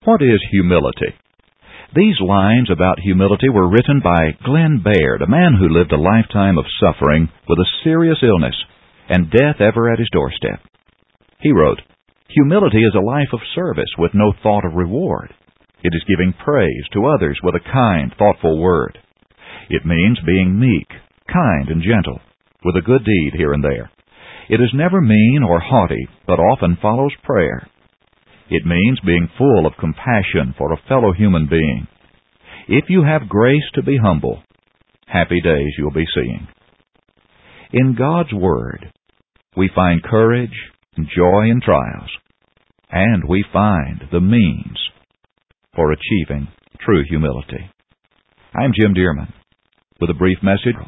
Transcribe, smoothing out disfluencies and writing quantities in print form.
What is humility? These lines about humility were written by Glenn Baird, a man who lived a lifetime of suffering with a serious illness and death ever at his doorstep. He wrote, "Humility is a life of service with no thought of reward. It is giving praise to others with a kind, thoughtful word. It means being meek, kind, and gentle, with a good deed here and there. It is never mean or haughty, but often follows prayer. It means being full of compassion for a fellow human being. If you have grace to be humble, happy days you'll be seeing." In God's Word, we find courage and joy in trials, and we find the means for achieving true humility. I'm Jim Dearman with a brief message